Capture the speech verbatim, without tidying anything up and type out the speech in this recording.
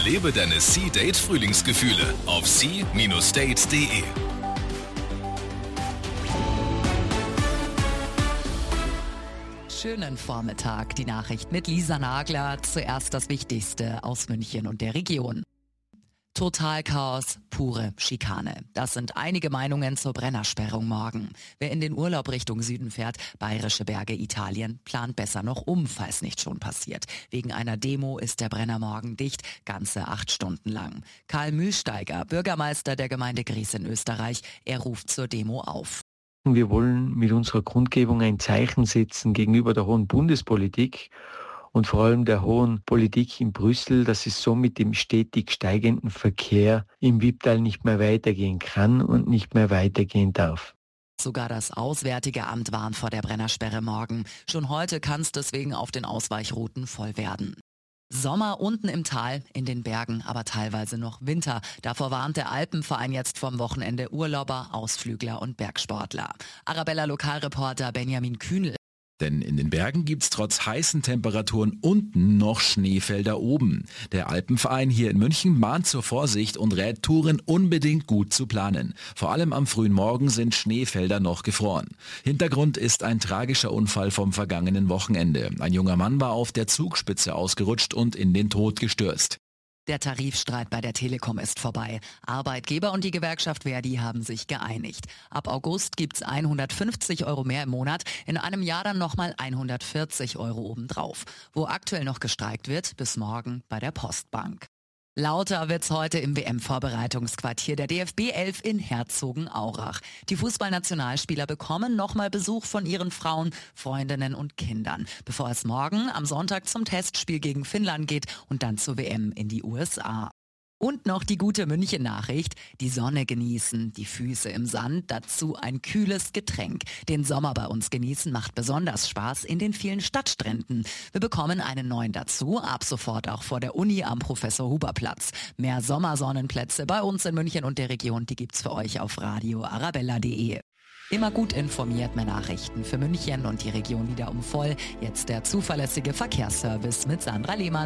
Lebe deine Sea-Date-Frühlingsgefühle auf sea Date punkt de. Schönen Vormittag, die Nachricht mit Lisa Nagler. Zuerst das Wichtigste aus München und der Region. Totalchaos, pure Schikane. Das sind einige Meinungen zur Brennersperrung morgen. Wer in den Urlaub Richtung Süden fährt, Bayerische Berge, Italien, plant besser noch um, falls nicht schon passiert. Wegen einer Demo ist der Brenner morgen dicht, ganze acht Stunden lang. Karl Mühlsteiger, Bürgermeister der Gemeinde Gries in Österreich, er ruft zur Demo auf. Wir wollen mit unserer Kundgebung ein Zeichen setzen gegenüber der hohen Bundespolitik und vor allem der hohen Politik in Brüssel, dass es so mit dem stetig steigenden Verkehr im Wipptal nicht mehr weitergehen kann und nicht mehr weitergehen darf. Sogar das Auswärtige Amt warnt vor der Brennersperre morgen. Schon heute kann es deswegen auf den Ausweichrouten voll werden. Sommer unten im Tal, in den Bergen, aber teilweise noch Winter. Davor warnt der Alpenverein jetzt vom Wochenende Urlauber, Ausflügler und Bergsportler. Arabella Lokalreporter Benjamin Kühnel. Denn in den Bergen gibt's trotz heißen Temperaturen unten noch Schneefelder oben. Der Alpenverein hier in München mahnt zur Vorsicht und rät Touren unbedingt gut zu planen. Vor allem am frühen Morgen sind Schneefelder noch gefroren. Hintergrund ist ein tragischer Unfall vom vergangenen Wochenende. Ein junger Mann war auf der Zugspitze ausgerutscht und in den Tod gestürzt. Der Tarifstreit bei der Telekom ist vorbei. Arbeitgeber und die Gewerkschaft Verdi haben sich geeinigt. Ab August gibt's hundertfünfzig Euro mehr im Monat, in einem Jahr dann nochmal hundertvierzig Euro obendrauf. Wo aktuell noch gestreikt wird, bis morgen bei der Postbank. Lauter wird's heute im W M-Vorbereitungsquartier der D F B elf in Herzogenaurach. Die Fußballnationalspieler bekommen nochmal Besuch von ihren Frauen, Freundinnen und Kindern, bevor es morgen am Sonntag zum Testspiel gegen Finnland geht und dann zur W M in die U S A. Und noch die gute München-Nachricht, die Sonne genießen, die Füße im Sand, dazu ein kühles Getränk. Den Sommer bei uns genießen macht besonders Spaß in den vielen Stadtstränden. Wir bekommen einen neuen dazu, ab sofort auch vor der Uni am Professor-Huber-Platz. Mehr Sommersonnenplätze bei uns in München und der Region, die gibt's für euch auf radio arabella punkt de. Immer gut informiert, mehr Nachrichten für München und die Region wieder um voll. Jetzt der zuverlässige Verkehrsservice mit Sandra Lehmann.